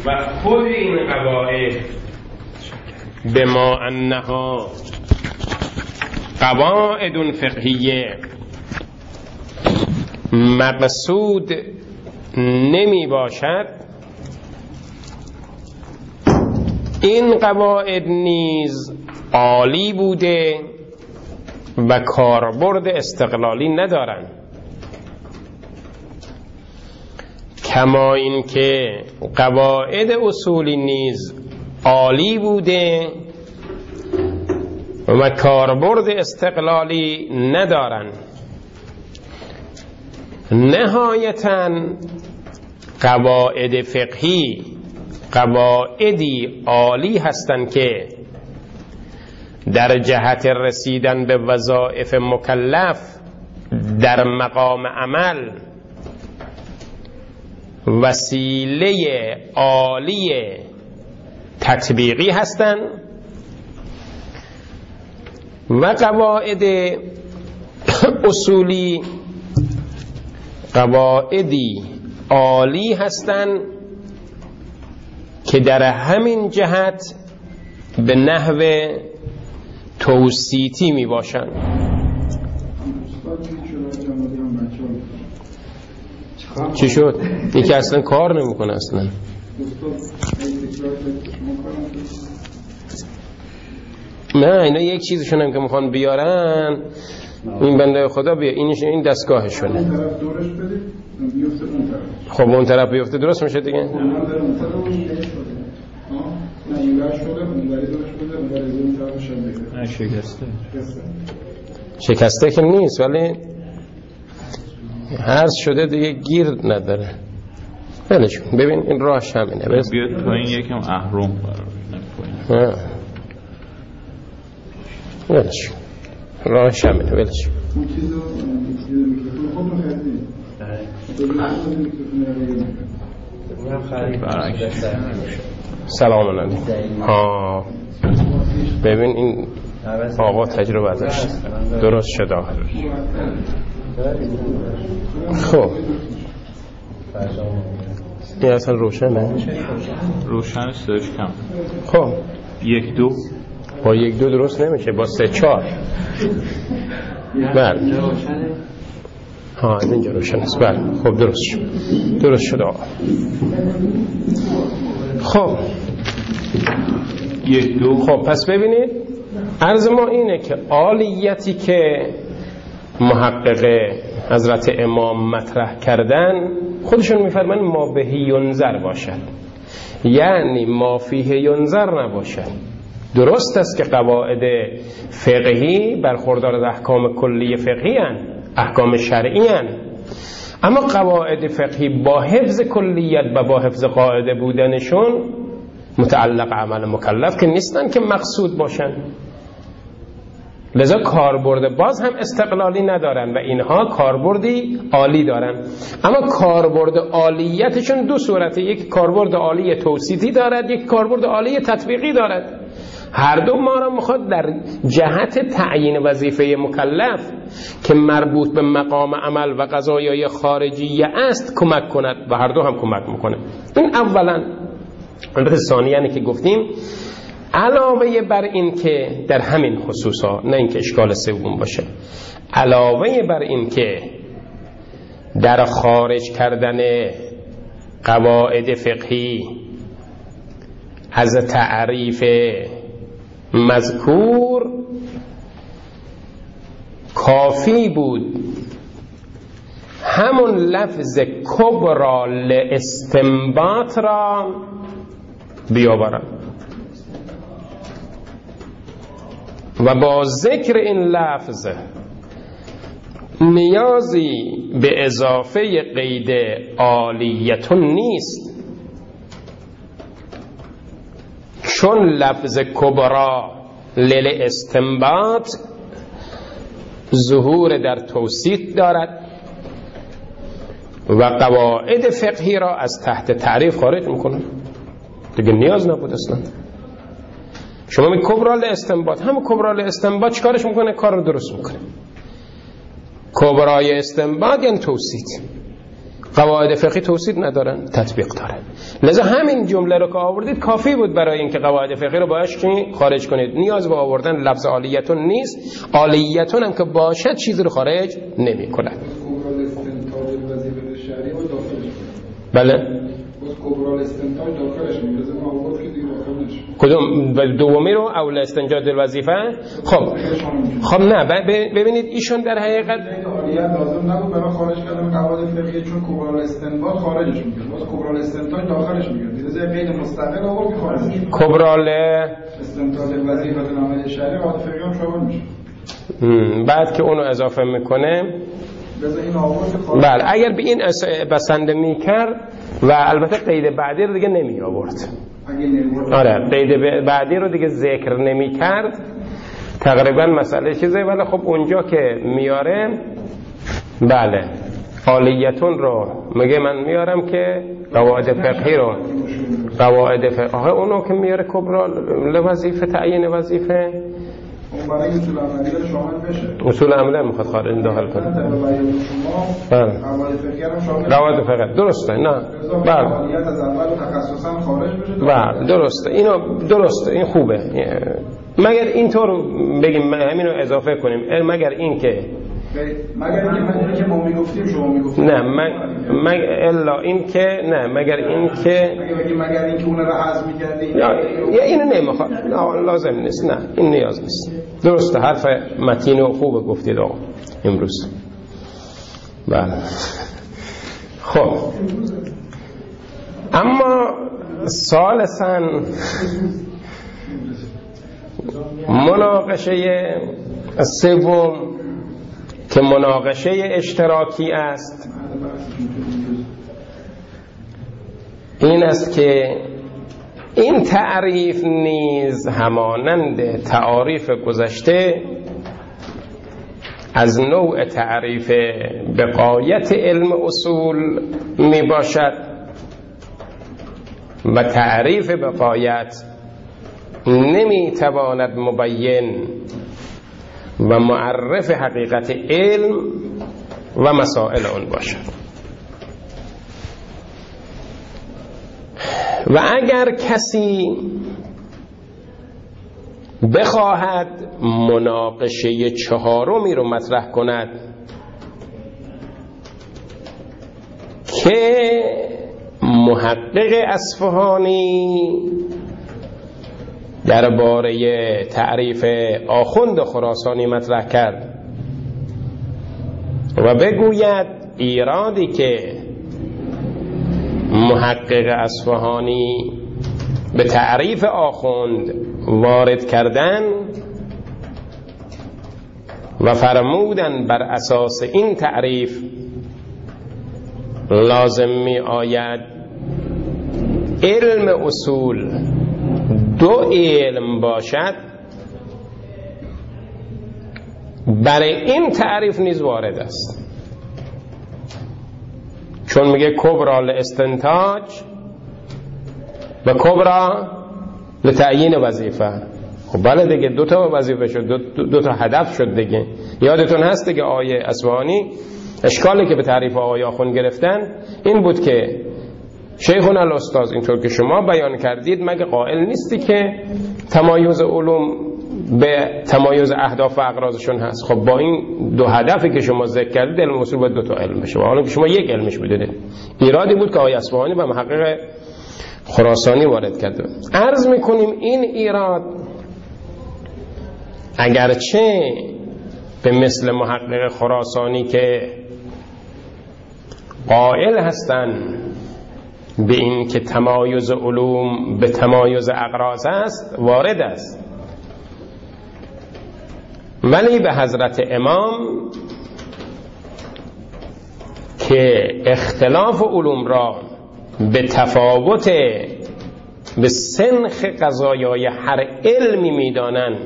و خود این قواعد به ما انها قواعد فقهیه مقصود نمی باشد، این قواعد نیز عالی بوده و کاربرد استقلالی ندارند، کما این که قواعد اصولی نیز عالی بوده و کاربرد استقلالی ندارند. نهایتاً قواعد فقهی قواعدی عالی هستند که در جهت رسیدن به وظایف مکلف در مقام عمل وسیله عالی تطبیقی هستند و قواعد اصولی قواعدی عالی هستند که در همین جهت به نحو توصیتی می باشند. چی شد؟ یکی اصلا کار نمیکنه اصلا. نه اینا یک چیزشون هم که میخوان بیارن، این بنده خدا بیا این دستگاهشونه. خب اون طرف بیفته درست میشه دیگه. شکسته که نیست، ولی هرز شده دیگه، گیر نداره. ولشون ببین این راهش همینه. بیاد پایین یکم اهرم قرار بده. ولشون راهش همینه. ولشون سلام علیکم. ها ببین این آقا تجربه داشت، درست شد. خب این اصلا روشنه؟ روشن سرش کم. خب 1-2 با 1-2 درست نمیشه، با 3-4. بله ها اینجا روشن است. بله خب درست شد آقا. خب 1-2. خب پس ببینید عرض ما اینه که عالیتی که محقق حضرت امام مطرح کردن خودشون میفرمان ما به ینظر باشد، یعنی ما فیه ینظر نباشد. درست است که قواعد فقهی برخوردار از احکام کلی فقهی هستند، احکام شرعی هستند، اما قواعد فقهی با حفظ کلیت و با حفظ قاعده بودنشون متعلق عمل مکلف که نیستن که مقصود باشن، لذا کاربرد باز هم استقلالی ندارن و اینها کاربردی عالی دارن. اما کاربرد عالیتشون دو صورته، یک کاربرد عالی توصیفی دارد، یک کاربرد عالی تطبیقی دارد. هر دو ما را میخواد در جهت تعیین وظیفه مکلف که مربوط به مقام عمل و قضایای خارجیه است کمک کند و هر دو هم کمک میکنه. این اولا. البته ثانیاً که گفتیم علاوه بر این که در همین خصوصا، نه اینکه اشکال سوم باشه، علاوه بر این که در خارج کردن قواعد فقهی از تعریف مذکور کافی بود همون لفظ کبرا لاستنباط را بیاورم و با ذکر این لفظ نیازی به اضافه قید عالیتون نیست، چون لفظ کبرا للاستنباط ظهور در توصیف دارد و قواعد فقهی را از تحت تعریف خارج میکنه. دیگه نیاز نبود اصلا. شما می کبرا لاستنباط، هم کبرا لاستنباط چیکارش میکنه؟ کار رو درست میکنه. کبرای استنباط یعنی توصیف. قواعد فقهی توصیف ندارن، تطبیق دارن. لذا همین جمله رو که آوردید کافی بود برای اینکه قواعد فقهی رو باش خارج کنید. نیاز به آوردن لفظ عالیتون نیست. عالیتون هم که باشد چیزی رو خارج نمی کند. بله کبرال استنتاج داخلش میگه ما آورد که دیگه داخل نشه. کدوم دومی رو اول استنجاد الوظیفه؟ خب نه ببینید ایشون در حقیقت عالیت لازم نبود برای خارج کردن قواعد فقهی، چون کبرال استنباط خارجش میگه، باز کبرال استنتاج داخلش میگه. دیگه قید مستقل آورد که خارج میشه. کبرال استنتاج الوظیفه نامه شرعی قواعد فقهی هم شامل میشه. بعد که اونو اضافه میکنه بذار این آورد. بله اگر به این بسنده میکرد و البته قید بعدی رو دیگه نمی آورد. آره قید بعدی رو دیگه ذکر نمی کرد تقریبا مسئله چیزه. ولی خب اونجا که میاره بله عالیتون رو میگه من میارم که قواعد فقهی رو قواعد فقهی اونو که میاره کبرا لوظیفه تعیین وظیفه اون برای اصول عملی داره شامل بشه. اصول عملی میخواد خارج داخل کنه. بله. قواعد فقهی هم شامل. قواعد فقهی درسته نه. بله. عالیت از اول تخصصا خارج بشه. بله درسته. اینو درسته این خوبه. مگر اینطور بگیم همینو اضافه کنیم مگر این که مگر اینکه ما میگفتیم شما میگفتید نه الا این که نه مگر این که مگر این که اون رو حذف می‌کردید یا اینو نمیخواد لازم نیست. نه این نیاز نیست. درسته حرف متین و خوب گفتید آقا امروز. بله خب اما ثالثاً مناقشه سوم که مناقشه اشتراکی است این است که این تعریف نیز همانند تعاریف گذشته از نوع تعریف بقایت علم اصول می باشد و تعریف بقایت نمی تواند مبین و معرف حقیقت علم و مسائل آن باشد. و اگر کسی بخواهد مناقشه چهارمی رو مطرح کند که محقق اصفهانی درباره تعریف آخوند خراسانی مطرح کرد و بگوید ایرادی که محقق اصفهانی به تعریف آخوند وارد کردن و فرمودن بر اساس این تعریف لازم می آید علم اصول دو علم باشد، برای این تعریف نیز وارد است. چون میگه کبرا لاستنتاج و کبرا لتعیین وظیفه. خب بله دیگه دو تا وظیفه شد، دو تا هدف شد دیگه. یادتون هست دیگه آیه اصفهانی اشکالی که به تعریف آقای آخوند گرفتن این بود که شیخون الاستاذ اینطور که شما بیان کردید مگه قائل نیستی که تمایز علوم به تمایز اهداف و اغراضشون هست؟ خب با این دو هدفی که شما ذکر کردید علم اصول باید دو تا علم بشه، حالا که شما یک علمش بدونید. ایرادی بود که آقای اصفهانی و محقق خراسانی وارد کرده. عرض میکنیم این ایراد اگرچه به مثل محقق خراسانی که قائل هستند به این که تمایز علوم به تمایز اغراض است وارد است، ولی به حضرت امام که اختلاف علوم را به تفاوت به سنخ قضایای هر علمی میدانند،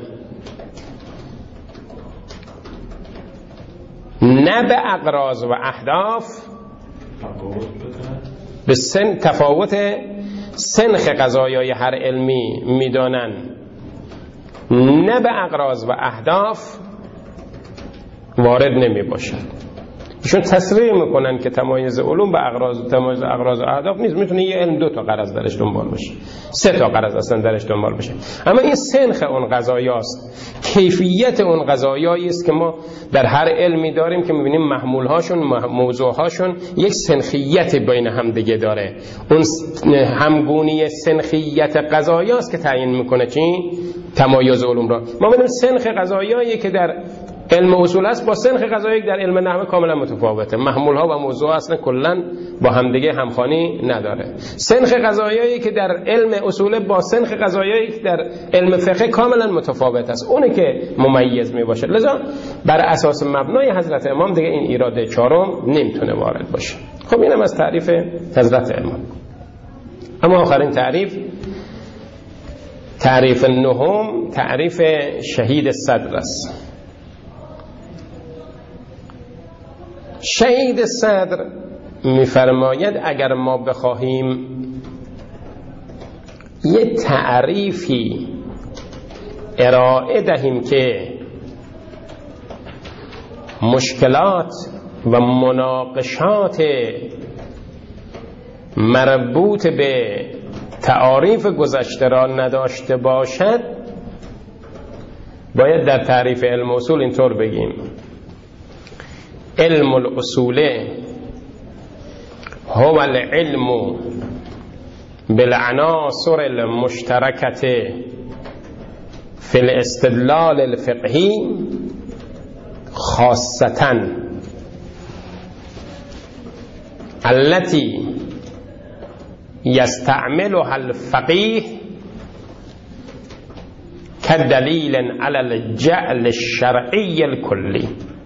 نه به اغراض و اهداف، به تفاوت سنخ قضایای هر علمی میدانند، نه به اغراض و اهداف وارد نمی باشد. ایشون تصریح میکنن که تمایز علوم به تمایز اغراض و اهداف نیست، میتونه یه علم 2 تا غرض درش دنبال بشه، 3 تا غرض اصلا درش دنبال بشه. اما این سنخ اون قضایاست، کیفیت اون قضایایی است که ما در هر علمی داریم که میبینیم محمولهاشون، موضوعهاشون یک سنخیت بین هم دیگه داره. اون همگونی سنخیت قضایاست که تعیین میکنه چی؟ تمایز علوم را. ما میبینیم سنخ قضایایی که در علم اصول است با سنخ قضایی در علم نحو کاملا متفاوته. محمول ها و موضوع اصلا کلا با همدیگه همخوانی نداره. سنخ قضایی که در علم اصول با سنخ قضایی که در علم فقه کاملا متفاوت است، اونه که ممیز می باشه. لذا بر اساس مبنای حضرت امام دیگه این ایراد چهارم نمیتونه وارد باشه. خب اینم از تعریف حضرت امام. اما آخرین تعریف نهم، تعریف شهید صدر است. شهید صدر می‌فرماید اگر ما بخواهیم یه تعریفی ارائه دهیم که مشکلات و مناقشات مربوط به تعاریف گذشته را نداشته باشد، باید در تعریف علم اصول اینطور بگیم: علم الاصول هو العلم بالعناصر المشتركة في الاستدلال الفقهي خاصة التي يستعملها الفقيه كدليل على الجعل الشرعي الكلي.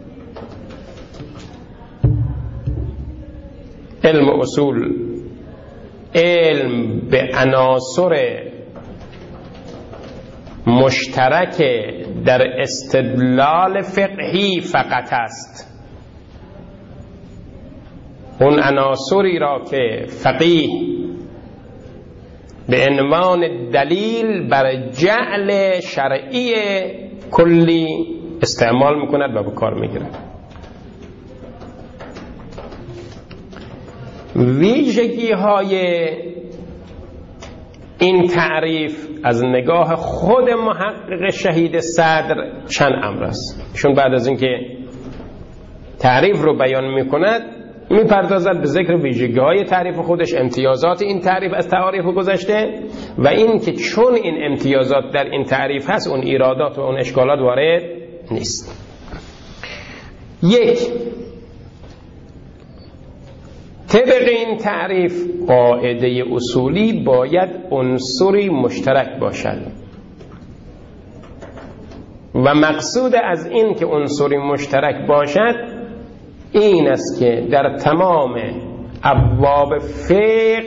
علم اصول علم به عناصر مشترک در استدلال فقهی فقط است. اون عناصری را که فقیه به عنوان دلیل بر جعل شرعی کلی استعمال میکند و به کار میگیرد. ویژگی های این تعریف از نگاه خود محقق شهید صدر چند امر است. ایشون بعد از اینکه تعریف رو بیان میکند میپردازد به ذکر ویژگی های تعریف خودش، امتیازات این تعریف از تعاریف گذشته و این که چون این امتیازات در این تعریف هست اون ایرادات و اون اشکالات وارد نیست. یک، طبق این تعریف قاعده اصولی باید عنصری مشترک باشد و مقصود از این که عنصری مشترک باشد این است که در تمام ابواب فقه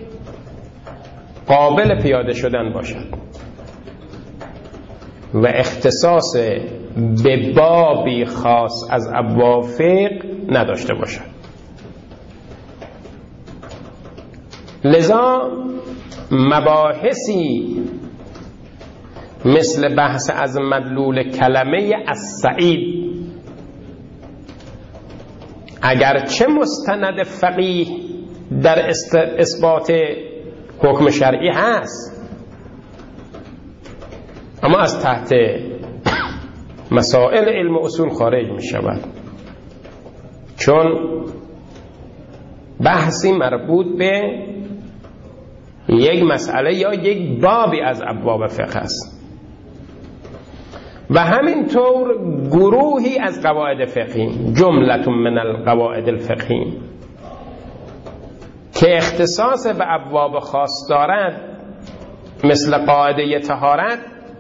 قابل پیاده شدن باشد و اختصاص به بابی خاص از ابواب فقه نداشته باشد. لذا مباحثی مثل بحث از مدلول کلمه السعید اگرچه مستند فقیه در اثبات حکم شرعی هست، اما از تحت مسائل علم اصول خارج می شود، چون بحثی مربوط به یک مسئله یا یک بابی از ابواب فقه است و همینطور گروهی از قواعد فقهی، جملة من القواعد الفقهی که اختصاص به ابواب خاص دارد مثل قاعده طهارت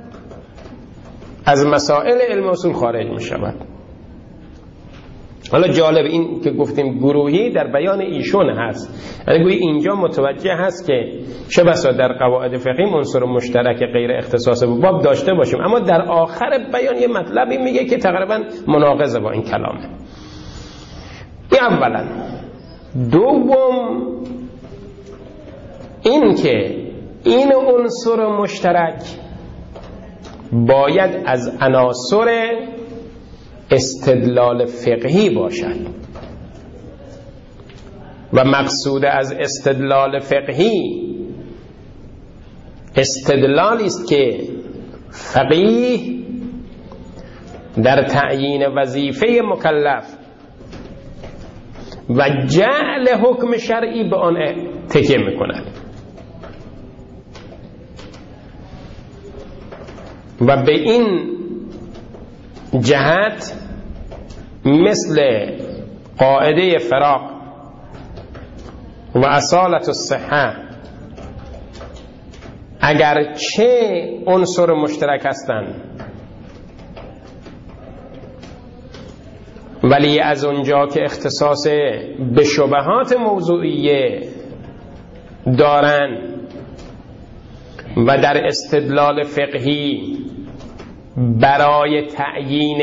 از مسائل علم اصول خارج می شود. حالا جالب این که گفتیم گروهی در بیان ایشون هست، یعنی گویی اینجا متوجه هست که چه بسا در قواعد فقهی عنصر مشترک غیر اختصاص به باب داشته باشیم، اما در آخر بیان یه مطلبی میگه که تقریبا مناقضه با این کلامه. این اولا. دوم این که این عنصر مشترک باید از عناصر استدلال فقهی باشد و مقصود از استدلال فقهی استدلالی است که فقیه در تعیین وظیفه مکلف و جعل حکم شرعی به آن تکیه میکند و به این جهت مثل قاعده فراق و اصالت الصحه اگرچه عنصر مشترک هستند ولی از اونجا که اختصاص به شبهات موضوعیه دارن و در استدلال فقهی برای تعیین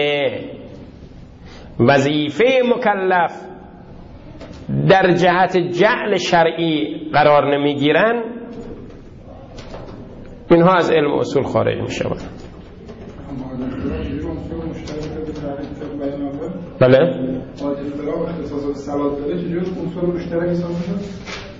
وظیفه مکلف در جهت جعل شرعی قرار نمیگیرن، اینها از علم اصول خارج میشوند. بله؟ قاعده فراق اختصاص به صلات داره چجوری عنصر مشترک حساب میشه؟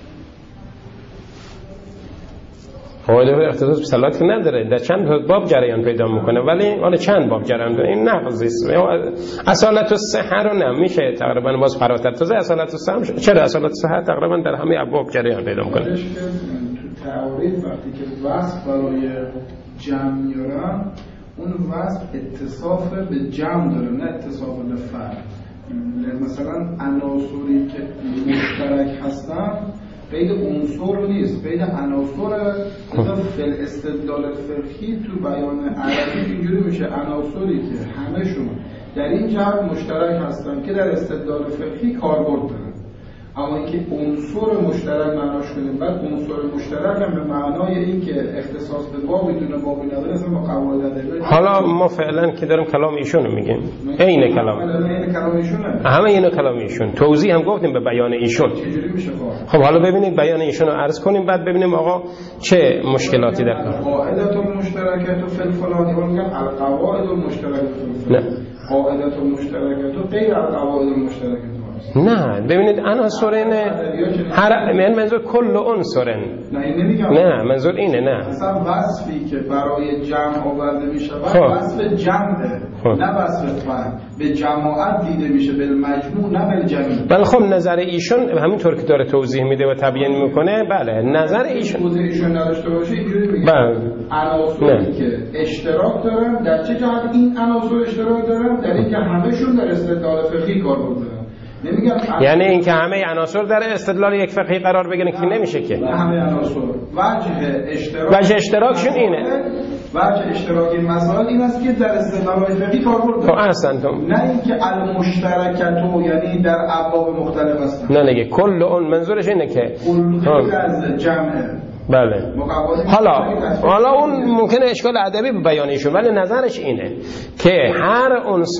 قاعده اختصاص به صلات که نداره، در چند باب جریان پیدا میکنه، ولی آن چند باب جریان پیدا. این نقضی است. اصالت الصحه رو نمیشه تقریبا باز فراتر تازه اصالت الصحه چرا اصالت الصحه تقریبا در همه ابواب جریان پیدا میکنه. تو تعریف وقتی که وصف برای جمع میارن، اون وصف اتصاف به جمع داره نه اتصاف به فرد. مثلا عناصری که مشترک هستن قید عنصر نیست، قید عناصر. فی الاستدلال فقهی تو بیان عربی اینجوری میشه عناصری که همشون در این جهت مشترک هستن که در استدلال فقهی کاربرد دارن. اما اینکه عنصر مشترک معناش کنیم، بعد عنصر مشترک هم به معنای این که اختصاص به بابی دونه بابی نداره اصلا با قواعد ادبی. حالا ما فعلا که داریم کلام ایشونو میگیم، عین کلام همه اینو کلام ایشون، توضیح هم گفتیم به بیان ایشون. چجوری میشه خب حالا ببینید بیان ایشونو عرض کنیم، بعد ببینیم آقا چه مشکلاتی داره. قاعده المشترکه فی الفلان میگن القواعد المشترکه فی الفلان. قاعده المشترکه غیر القواعد المشترکه. نه ببینید عناصرن هر منظور کل عنصرن. نه منظور اینه. نه مثلا وصفی که برای جمع آورده میشه وصف جمعه، نه وصف فرد. به جماعت دیده میشه، به مجموع نه به جمعی. بله خب نظر ایشون همینطور که داره توضیح میده و تبیین میکنه. بله نظر ایشون توضیح ایشون نداشته باشه اینجوری میگه عناصری که اشتراک دارن. در چه جهت این عناصر اشتراک دارن؟ در اینکه همشون در استدلال فقهی کاربرد دارن. یعنی اینکه همه عناصر در استدلال یک فقهی قرار بگیرن که نمیشه که. همه عناصر وجه اشتراکشون اینه. وجه اشتراک این مسائل این است که در استدلال فقهی کاربرد دارن. خب احسنتم. نه اینکه المشترکتو یعنی در ابواب مختلف هستن. نه دیگه کل اون منظورش اینه که کل از جمعه. بله. حالا اون ممکنه اشکال ادبی به بیانشون، ولی نظرش اینه که هر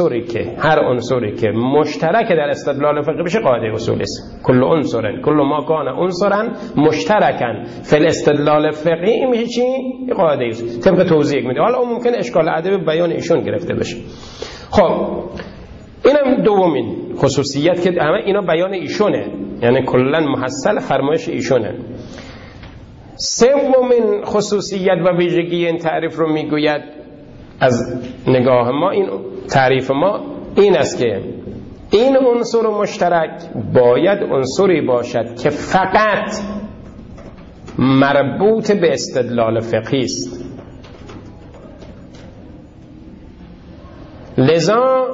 عنصری که مشترک در استدلال فقهی بشه قاعده اصولی است. کل عنصرن کل ما کان عنصرا مشترکا فی الاستدلال فقهی میشه چی؟ قاعده است. طبق توضیح میده. حالا اون ممکنه اشکال ادبی به بیان ایشون گرفته بشه. خب اینم دومین خصوصیت که همه اینا بیان ایشونه، یعنی کلا محصل فرمایش ایشونه. سومین خصوصیت و ویژگی این تعریف رو میگوید از نگاه ما، این تعریف ما این است که این عنصر مشترک باید عنصری باشد که فقط مربوط به استدلال فقهی است. لذا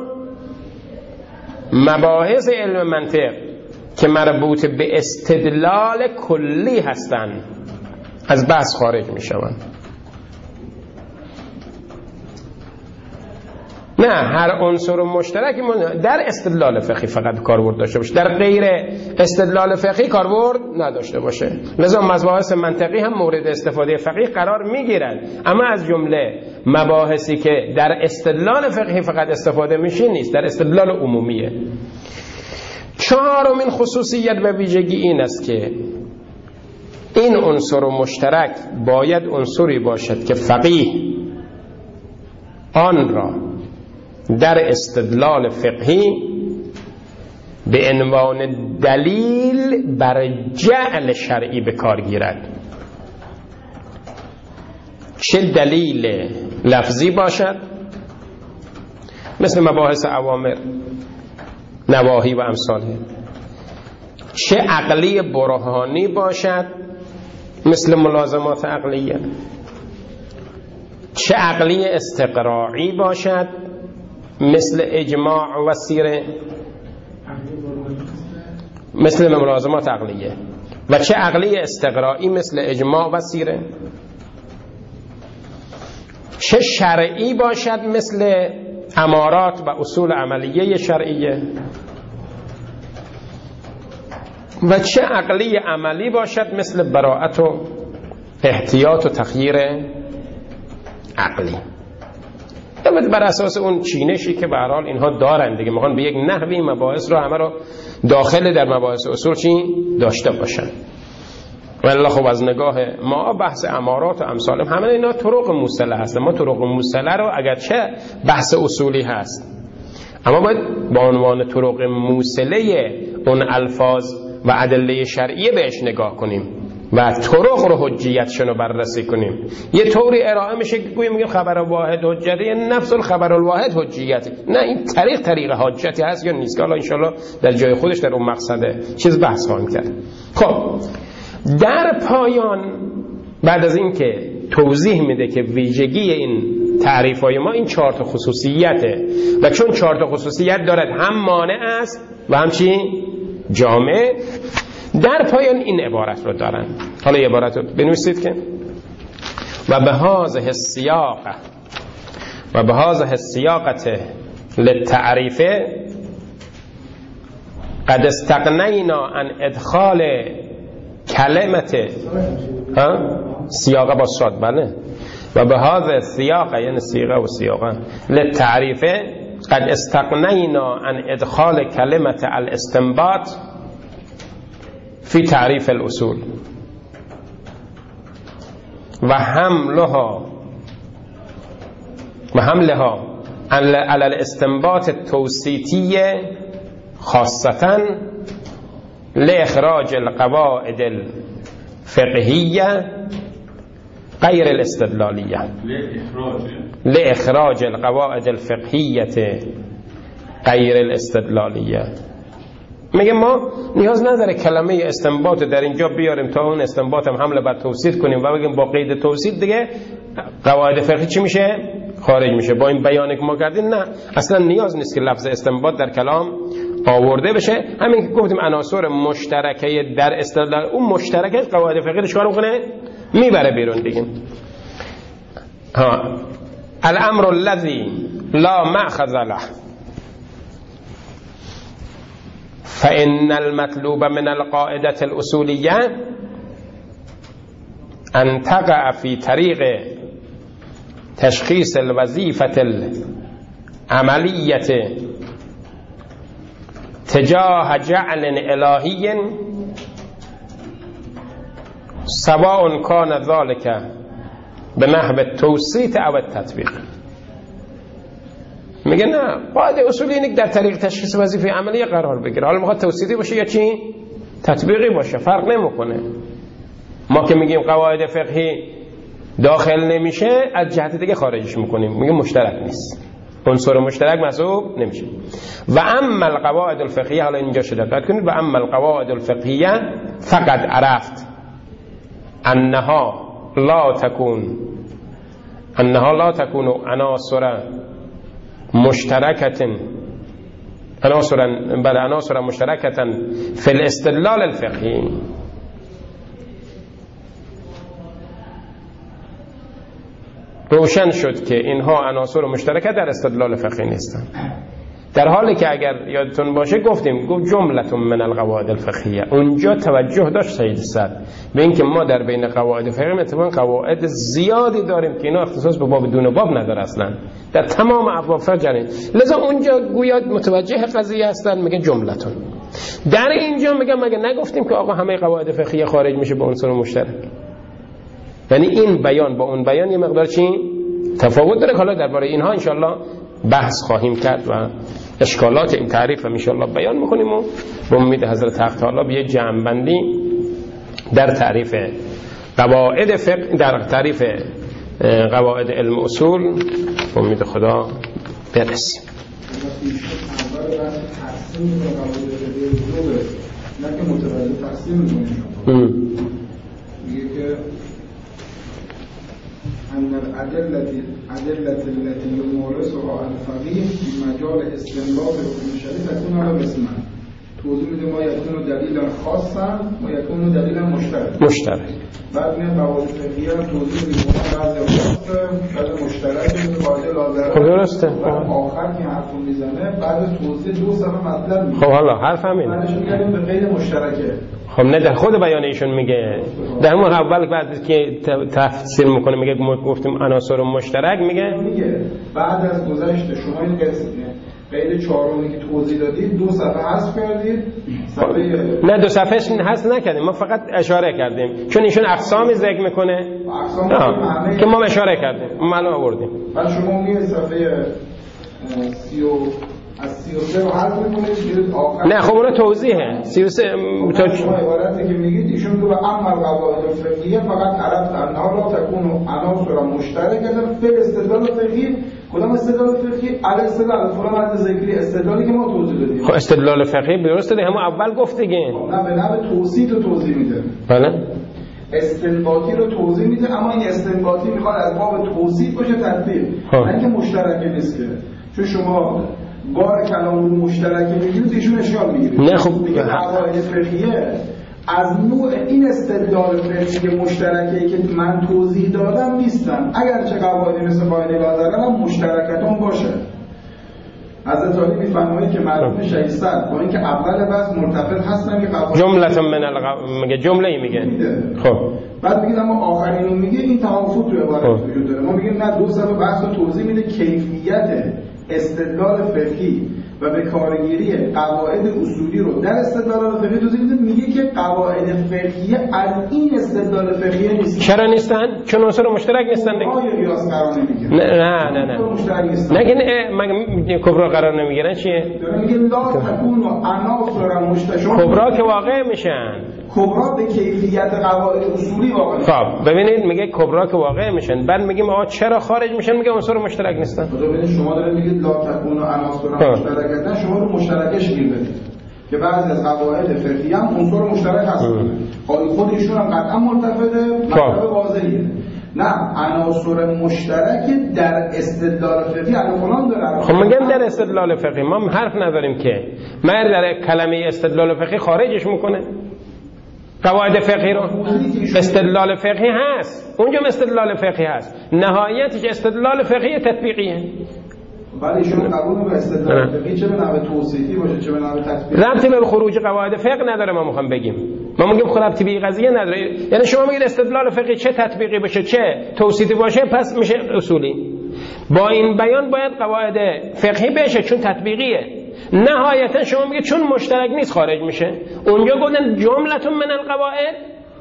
مباحث علم منطق که مربوط به استدلال کلی هستند از بحث خارج می شوند. نه هر عنصر مشترک در استدلال فقهی فقط کاربرد داشته باشه، در غیر استدلال فقهی کاربرد نداشته باشه. لذا مباحث منطقی هم مورد استفاده فقهی قرار می گیرند، اما از جمله مباحثی که در استدلال فقهی فقط استفاده میشه نیست، در استدلال عمومیه. چهارمین خصوصیت و ویژگی این است که این عنصر مشترک باید عنصری باشد که فقیه آن را در استدلال فقهی به عنوان دلیل بر جعل شرعی به کار گیرد، چه دلیل لفظی باشد مثل مباحث اوامر، نواهی و امثاله، چه عقلی برهانی باشد مثل ملازمات عقلیه، چه عقلی استقراعی باشد مثل اجماع و سیره، مثل ملازمات عقلیه، و چه عقلی استقراعی مثل اجماع و سیره، چه شرعی باشد مثل امارات و اصول عملیه شرعیه، و چه عقلی عملی باشد مثل براءت و احتیاط و تخییر عقلی. بر اساس اون چینشی که به هر حال اینها دارن دیگه، میخوان به یک نحوی مباحث رو همه رو داخل در مباحث اصول چی داشته باشن. والله خب از نگاه ما بحث امارات و امثال همه اینا طرق موصله هست. ما طرق موصله رو اگرچه بحث اصولی هست اما باید با عنوان طرق موصله اون الفاظ و ادله شرعیه بهش نگاه کنیم و طرق رو حجیتشون رو بررسی کنیم. یه طوری ارائه میشه که گویا میگیم خبر واحد حجته، نفس الخبر الواحد حجیته. نه، این طریق حجتی هست یا نیست که حالا انشالله در جای خودش در اون مقصده چیز بحث خواهیم کرد. خب در پایان بعد از این که توضیح میده که ویژگی این تعریفای ما این 4 تا خصوصیته و چون 4 تا خصوصیت دارد هم مانع است و هم چی جامع، در پایان این عبارت رو دارن. حالا یه عبارت رو بنویسید که و به هذه السیاقه للتعریف قد استغنینا عن ادخال کلمت سیاقه با صاد، بله، و به هذه السیاقه یعنی سیاقه و سیاقه للتعریف قد استغنینا عن ادخال کلمت الاستنباط فی تعریف الاصول و حملها علی الاستنباط التوسیطی خاصة لإخراج القواعد الفقهية غير الاستدلالية، لإخراج القواعد الفقهية غير الاستدلالية. میگه ما نیاز نداره کلمه استنباط در اینجا بیاریم تا اون استنباط هم حمله بر توسیط کنیم و بگیم با قید توسیط دیگه قواعد فقهی چی میشه؟ خارج میشه. با این بیانی که ما کردیم نه، اصلا نیاز نیست که لفظ استنباط در کلام آورده بشه. همین که گفتیم عناصر مشترکه در استدلال، اون مشترکه قواعد فقهی رو چیکار میکنه؟ میبره بیرون دیگه. الامر الذي لا مأخذ له فإن المطلوب من القاعدة الأصولية أن تقع في طريق تشخيص الوظيفة العملية تجاه جعل إلهي سواء كان ذلك بنحو التوسيط أو التطبيق. میگه نه، قاعده اصولی اینه که در طریق تشخیص وظیفه عملی قرار بگیره. حالا میخواد توسیطی باشه یا چی تطبیقی باشه فرق نمیکنه. ما که میگیم قواعد فقهی داخل نمیشه از جهت دیگه خارجش میکنیم، میگه مشترک نیست، عنصر مشترک محسوب نمیشه. و اما القواعد الفقهیه، حالا اینجا دقت کنید، و اما القواعد الفقهیه فقط عرفت انها لا تكون عناصر مشتركة عناصر مشتركة في الاستدلال الفقهي. روشن شد که اینها عناصر مشترکه در استدلال فقهی نیستن، در حالی که اگر یادتون باشه گفتیم جملة من القواعد الفقهیه، اونجا توجه داشت سید صد به اینکه ما در بین قواعد فقهی اتفاقا قواعد زیادی داریم که اینا اختصاص به باب دون باب نداره اصلا، در تمام ابواب فقه جاری، لذا اونجا گویا متوجه قضیه هستن، میگه جملتون. در اینجا میگم مگه نگفتیم که آقا همه قواعد فقهی خارج میشه به عنصر مشترک؟ یعنی این بیان با اون بیان یه مقدار چی تفاوت داره. حالا درباره اینها انشالله بحث خواهیم کرد و اشکالات این تعریف ان شاء الله بیان میکنیم و به امید حضرت حق تعالی به جمع‌بندی در تعریف قواعد فقه، در تعریف قواعد علم اصول به امید خدا برسیم. نه که متوجه تقسیم میکنیم میگه که ان الادله التي يمارسها الفقيه في مجال استنباط حکم شرعی تكون على قسمين. توضیح میده ما یکون دلیل خاصا و یکون دلیل مشترک. بعد میاد قواعد فقهی هم توضیح میده بعضی خاصه بعضی مشترک قاعده لازمه. درسته. آخر که حرفو میزنه بعد توضیح دو صفحه مطلب میده. خب حالا حرف همین. بعدش میگیم به غیر مشترکه. خب نه در خود بیان ایشون میگه در همون اول بعد که تفسیر میکنه میگه گفتیم عناصر مشترک میگه بعد از گذشته شما این قید چهارمی که توضیح دادید دو صفحه حذف کردید نه دو صفحهش حذف نکردیم ما فقط اشاره کردیم چون ایشون اقسامی ذکر میکنه که ما اشاره کردیم معلوم آوردیم بعد شما میگه صفحه 30 از 33 رو حذف می‌کنید آخر نه خب اون توضیحه 33 شما عبارتی که میگید ایشون میگه اما قواعد فقهیه فقط عرفت انها لا تكون عناصر مشترکه فی استدلال فقهی. کدام استدلال فقهی؟ علی استدلال فلان از ذکری استدلالی که ما توضیح دادیم. خب استدلال فقهی درسته همون اول گفت دیگه نه به نحو توصیف رو توضیح میده. بله استنباطی رو توضیح میده اما این استنباطی میخواد از باب توصیف باشه تطبیق نه اینکه مشترکه نیست که چون شما بار کلام رو مشترکه میگید ایشون اشکال میگیره. نه خب قواعد فقهیه از نوع این استدلال فقهی مشترکی که من توضیح دادم نیستن اگرچه قواعدی مثل قاعده لازمه هم مشترکتون باشه. حضرت علی میفرمایید که معلوم شیصد با اینکه اول بحث مرتبط هستن که قواعد جمله میگه جمله میگه خب بعد میگه اما آخرینو میگه این توافق تو عبارت وجود داره. ما میگیم نه دو صفحه بحث رو توضیح میده کیفیت استدلال فقهی و به کارگیری قواعد اصولی رو در استدلال فقهی توضیح میده. میگه که قواعد فقهی از این استدلال فقهی نیست. چرا نیستن؟ چون عنصر مشترک نیستن دیگه. آیا قیاس قرار نمیگیرن؟ نه مشترک نیستن. مگه کبرا قرار نمیگیرن چیه؟ میگه لا تكون عناصر مشترک. کبرا که واقع میشن. کبرا به کیفیت قواعد اصولی واقع میشن. خب ببینید میگه کبرا که واقع میشن بعد میگیم آقا چرا خارج میشن میگه عنصر مشترک نیستن. ببینید شما دارید میگید لا تكون عناصر مشترک نه شما رو مشترکش گیر بدید که بعضی از قواعد فقهی هم عنصر مشترک هستن. خود ایشون هم قطعا مرتبطه مطلب واضحیه. نه عناصر مشترک در استدلال فقهی الان داره. خب میگم در استدلال فقهی ما حرف نداریم که مرد در کلمه استدلال فقهی خارجش میکنه قواعد فقهی رو. استدلال فقهی هست اونجا استدلال فقهی هست نهایتش استدلال فقهی تطبیقیه. ولی شما قبول به استدلال فقهی چه به نحو توصیفی باشه چه به نحو تطبیقی ربطی به خروج قواعد فقه نداره. ما میخوام بگیم ما میگیم خب ربطی به قضیه نداره. یعنی شما میگید استدلال فقهی چه تطبیقی باشه چه توصیفی باشه پس میشه اصولی. با این بیان باید قواعد فقهی بشه چون تطبیقیه. نهایتا شما میگید چون مشترک نیست خارج میشه. اونجا گفتن جملتون من القواعد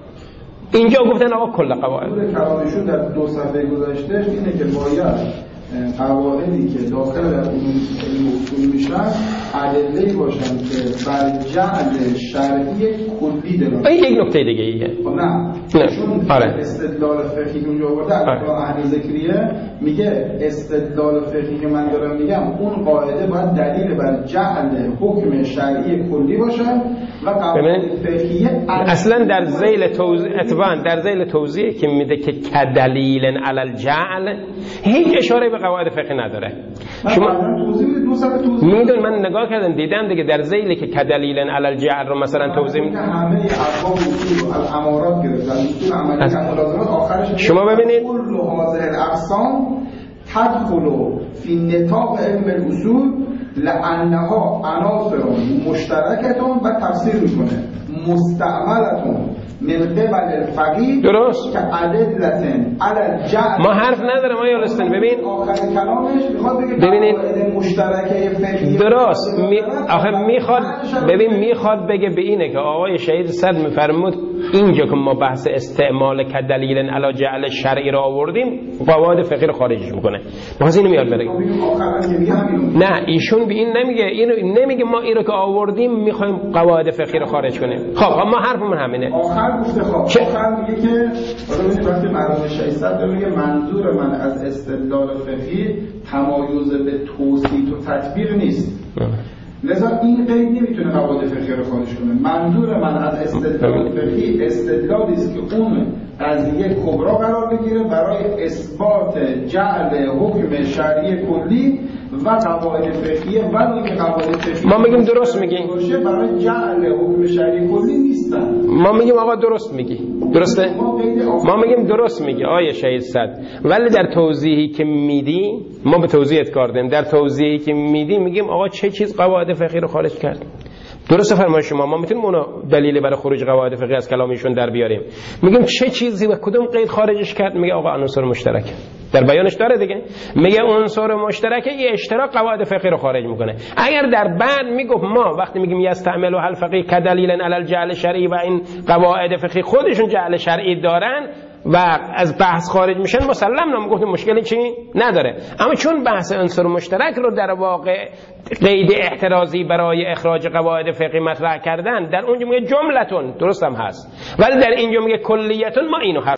اینجا گفتن آقا کل قواعد. کلامشون در دو صفحه گذشته اینه که باید قواعدی که داخل در علم اصول میشن ادله‌ای باشن که بر جعل شرعی کلی دارن. این یک نکته دیگه ایه. نه چون استدلال فقهی اونجا آورده از اهل ذکریه میگه استدلال فقهی که من دارم میگم اون قاعده باید دلیل بر جعل حکم شرعی کلی باشه و قواعد فقهی اصلا در ذیل توضیح اتبان در ذیل توضیح که میده که کدلیل علی الجعل هیچ اشاره به قواعد فقهی نداره. شما میدون من نگاه کردم دیدم دیگه در ذیلی که کدلیل علی الجعل رو مثلا توضیح میده همه ابواب اصول و الامارات گرفتن اصول عملی که ملازمات آخرش شما ببینید کل هذه الاقسام تدخل فی نطاق علم الاصول لانها عناصر مشترکه و تفسیر میکنه مستعملتون من قبل الفقيه درست که ادلتن علی الجعل ما حرف نداره ما یارستن ببین آخر کلامش میخواد بگه ببینید مشترکه فقهی درست آخه میخواد ببین میخواد بگه به اینه که آقای شهید صد میفرمود اینجا که ما بحث استعمال کدلیل علی جعل شرعی را آوردیم قواعد فقهی رو خارجش میکنه. باز اینو میاد بره. نه ایشون به این نمیگه، اینو نمیگه ما این رو که آوردیم میخوایم قواعد فقهی رو خارج کنیم. خب ما حرفمون همینه. آخر گفته آخر میگه که ببینید وقتی مرحوم 600 میگه منظور من از استدلال فقهی تمایز به توصیف و تطبیق نیست. لذا این قید نمیتونه قواعد فقهی رو خارج کنه. منظور من از استدلال فقهی استدلالی است که اون قضیه کبرا قرار بگیره برای اثبات جعل حکم شرعی کلی و قواعد فقهی ولو که قواعد فقهی ما میگیم درست میگی برای جعل حکم شرعی کلی نیستن. ما میگیم آقا درست میگی، درسته؟ ما میگیم درست میگی آیه 600. ولی در توضیحی که میدی ما به توضیحت کار داریم. در توضیحی که میدی میگیم آقا چه چیز قواعد فقهی رو خارج کرد. درسته فرمای شما. ما میتونیم اونو دلیلی برای خروج قواعد فقهی از کلامشون در بیاریم. میگیم چه چیزی و کدوم قید خارجش کرد؟ میگه آقا عنصر مشترک. در بیانش داره دیگه، میگه عنصر مشترک یه اشتراک قواعد فقهی رو خارج میکنه. اگر در بعد میگفت ما وقتی میگیم یستعمل و الفقهی کدلیل علی الجعل شرعی و این قواعد فقهی خودشون جعل شرعی دارن و از بحث خارج میشن مسلم نام گفتیم مشکلی چی نداره. اما چون بحث عنصر مشترک رو در واقع قید احترازی برای اخراج قواعد فقهی مطرح کردن، در اونجا میگه جملتون درست هم هست، ولی در اینجا میگه کلیتون، ما اینو